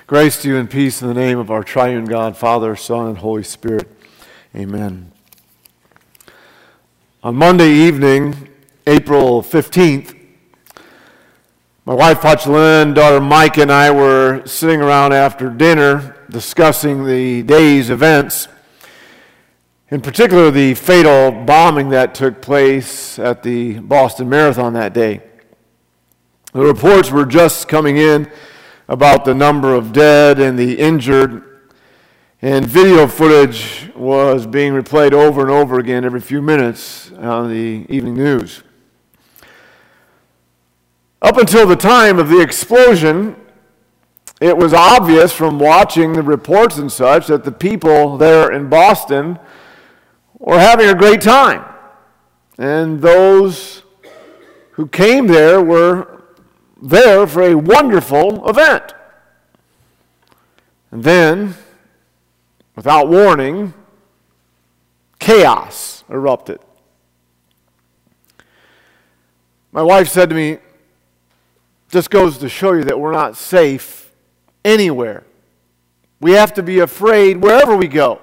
Grace to you and peace in the name of our triune God, Father, Son, and Holy Spirit. Amen. On Monday evening, April 15th, my wife, Pachelin, daughter Mike, and I were sitting around after dinner discussing the day's events, in particular the fatal bombing that took place at the Boston Marathon that day. The reports were just coming in about the number of dead and the injured, and video footage was being replayed over and over again every few minutes on the evening news. Up until the time of the explosion, it was obvious from watching the reports and such that the people there in Boston were having a great time. And those who came there were there for a wonderful event. And then, without warning, chaos erupted. My wife said to me, "This goes to show you that we're not safe anywhere. We have to be afraid wherever we go."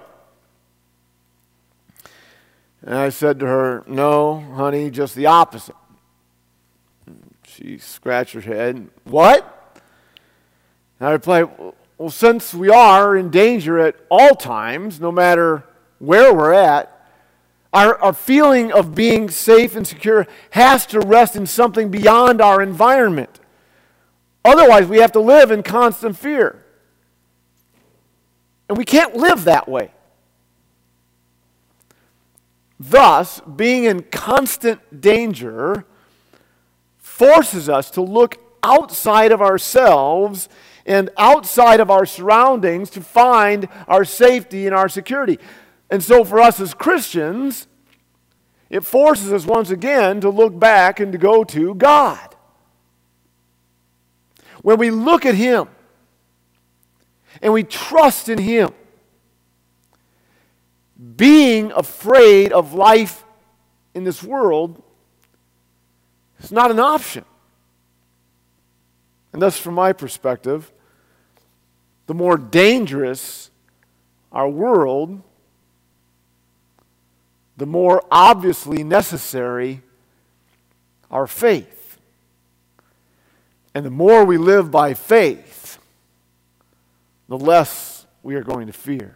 And I said to her, "No, honey, just the opposite." She scratched her head. "What?" And I replied, "Well, since we are in danger at all times, no matter where we're at, our feeling of being safe and secure has to rest in something beyond our environment. Otherwise, we have to live in constant fear. And we can't live that way. Thus, being in constant danger forces us to look outside of ourselves and outside of our surroundings to find our safety and our security. And so for us as Christians, it forces us once again to look back and to go to God. When we look at Him and we trust in Him, being afraid of life in this world is not an option. And thus, from my perspective, the more dangerous our world, the more obviously necessary our faith. And the more we live by faith, the less we are going to fear.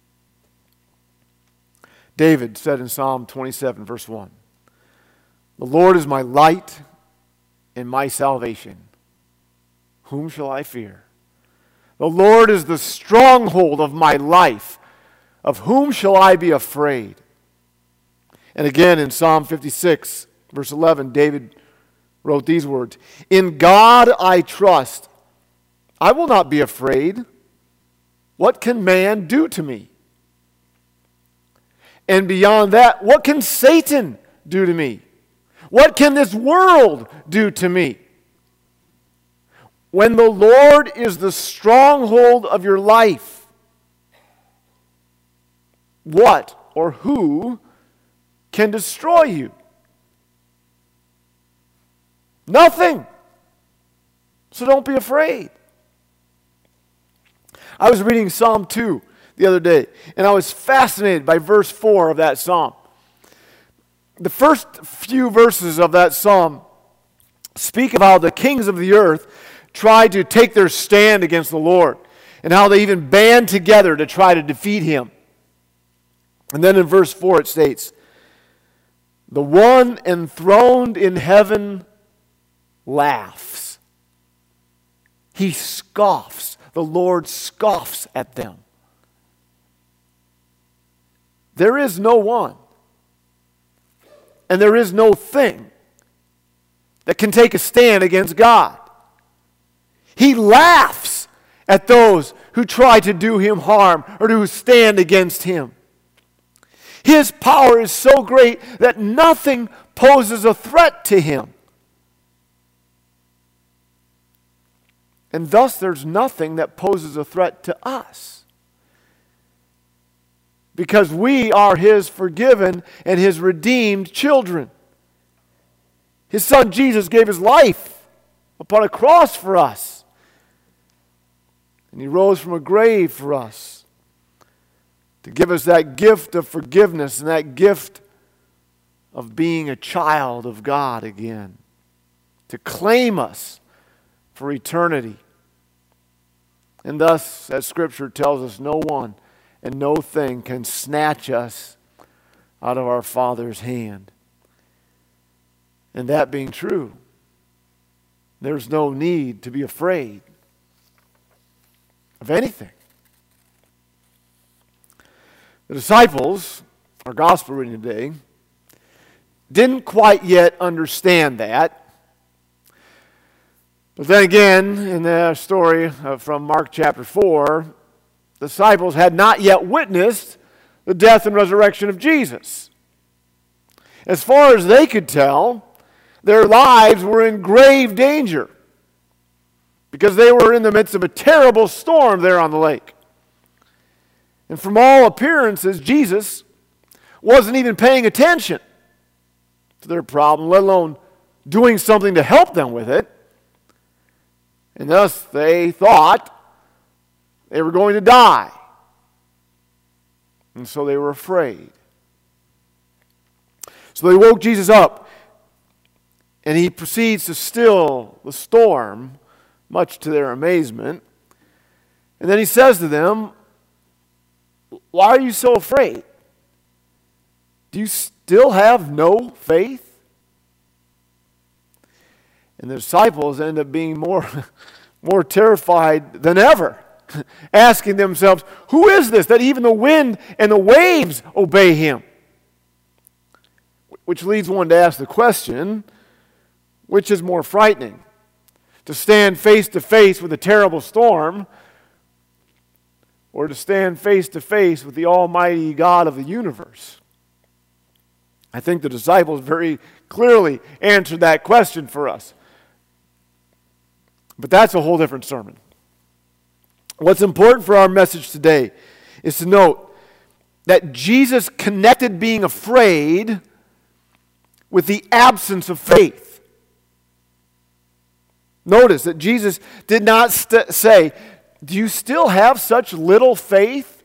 David said in Psalm 27, verse 1, "The Lord is my light and my salvation. Whom shall I fear? The Lord is the stronghold of my life. Of whom shall I be afraid?" And again in Psalm 56, verse 11, David wrote these words, "In God I trust. I will not be afraid. What can man do to me? And beyond that, what can Satan do to me? What can this world do to me?" When the Lord is the stronghold of your life, what or who can destroy you? Nothing. So don't be afraid. I was reading Psalm 2 the other day, and I was fascinated by verse 4 of that psalm. The first few verses of that psalm speak of how the kings of the earth tried to take their stand against the Lord, and how they even band together to try to defeat Him. And then in verse 4 it states, "The one enthroned in heaven laughs. He scoffs. The Lord scoffs at them." There is no one, and there is no thing that can take a stand against God. He laughs at those who try to do Him harm or who stand against Him. His power is so great that nothing poses a threat to Him. And thus there's nothing that poses a threat to us. Because we are His forgiven and His redeemed children. His Son Jesus gave His life upon a cross for us. And He rose from a grave for us to give us that gift of forgiveness and that gift of being a child of God again, to claim us for eternity. And thus, as Scripture tells us, no one and no thing can snatch us out of our Father's hand. And that being true, there's no need to be afraid of anything. The disciples, our gospel reading today, didn't quite yet understand that. But then again, in the story from Mark chapter 4, the disciples had not yet witnessed the death and resurrection of Jesus. As far as they could tell, their lives were in grave danger because they were in the midst of a terrible storm there on the lake. And from all appearances, Jesus wasn't even paying attention to their problem, let alone doing something to help them with it. And thus they thought they were going to die. And so they were afraid. So they woke Jesus up, and He proceeds to still the storm, much to their amazement. And then He says to them, "Why are you so afraid? Do you still have no faith?" And the disciples end up being more terrified than ever, asking themselves, "Who is this that even the wind and the waves obey Him?" Which leads one to ask the question, which is more frightening? To stand face to face with a terrible storm, or to stand face to face with the Almighty God of the universe? I think the disciples very clearly answered that question for us. But that's a whole different sermon. What's important for our message today is to note that Jesus connected being afraid with the absence of faith. Notice that Jesus did not say, "Do you still have such little faith?"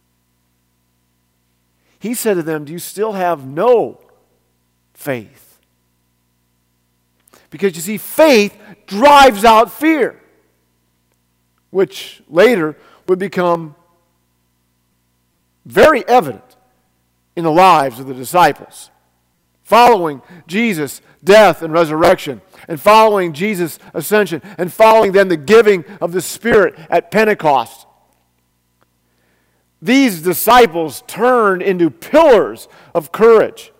He said to them, "Do you still have no faith?" Because you see, faith drives out fear, which later would become very evident in the lives of the disciples. Following Jesus' death and resurrection, and following Jesus' ascension, and following then the giving of the Spirit at Pentecost, these disciples turned into pillars of courage.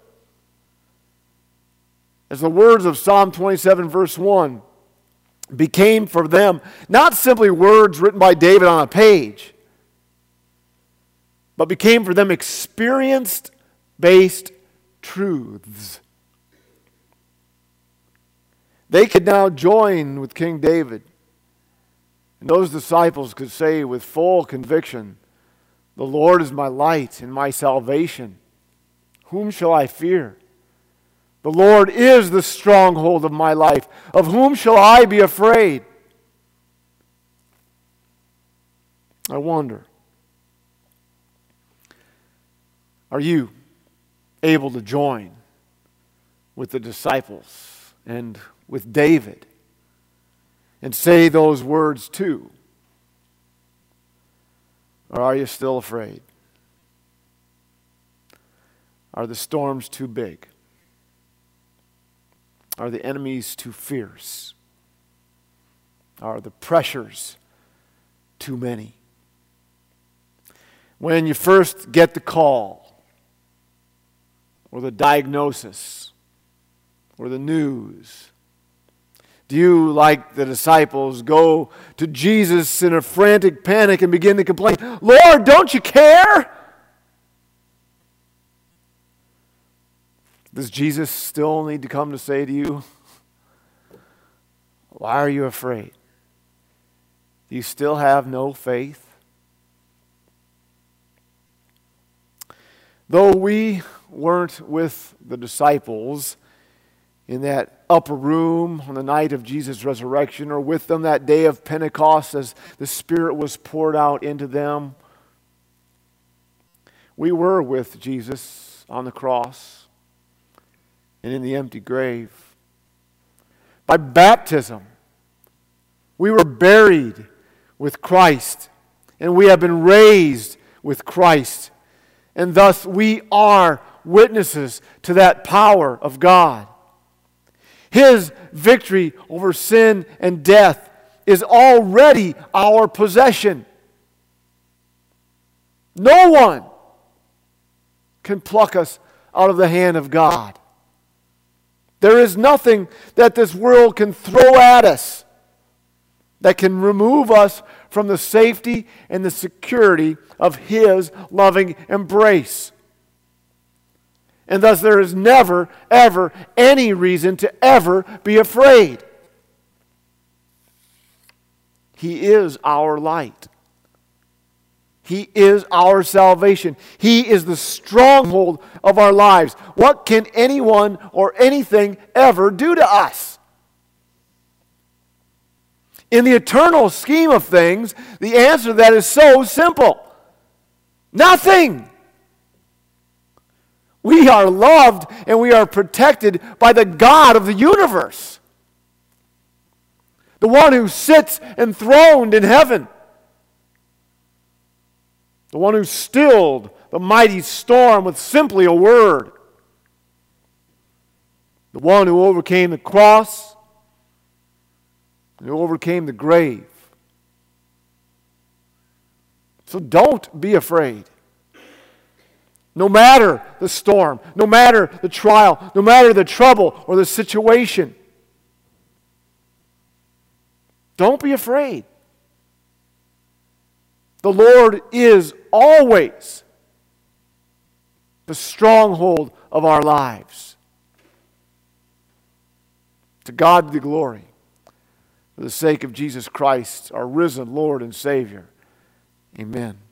As the words of Psalm 27 verse 1 became for them not simply words written by David on a page, but became for them experience-based truths. They could now join with King David, and those disciples could say with full conviction, "The Lord is my light and my salvation. Whom shall I fear? The Lord is the stronghold of my life. Of whom shall I be afraid?" I wonder, are you able to join with the disciples and with David and say those words too? Or are you still afraid? Are the storms too big? Are the enemies too fierce? Are the pressures too many? When you first get the call, or the diagnosis, or the news, do you, like the disciples, go to Jesus in a frantic panic and begin to complain, "Lord, don't you care?" Does Jesus still need to come to say to you, "Why are you afraid? Do you still have no faith?" Though we weren't with the disciples in that upper room on the night of Jesus' resurrection, or with them that day of Pentecost as the Spirit was poured out into them. We were with Jesus on the cross and in the empty grave. By baptism, we were buried with Christ, and we have been raised with Christ. And thus we are witnesses to that power of God. His victory over sin and death is already our possession. No one can pluck us out of the hand of God. There is nothing that this world can throw at us that can remove us from the safety and the security of His loving embrace. And thus there is never, ever any reason to ever be afraid. He is our light. He is our salvation. He is the stronghold of our lives. What can anyone or anything ever do to us? In the eternal scheme of things, the answer to that is so simple. Nothing. We are loved and we are protected by the God of the universe. The one who sits enthroned in heaven. The one who stilled the mighty storm with simply a word. The one who overcame the cross and who overcame the grave. So don't be afraid. No matter the storm, no matter the trial, no matter the trouble or the situation. Don't be afraid. The Lord is always the stronghold of our lives. To God be the glory for the sake of Jesus Christ, our risen Lord and Savior. Amen.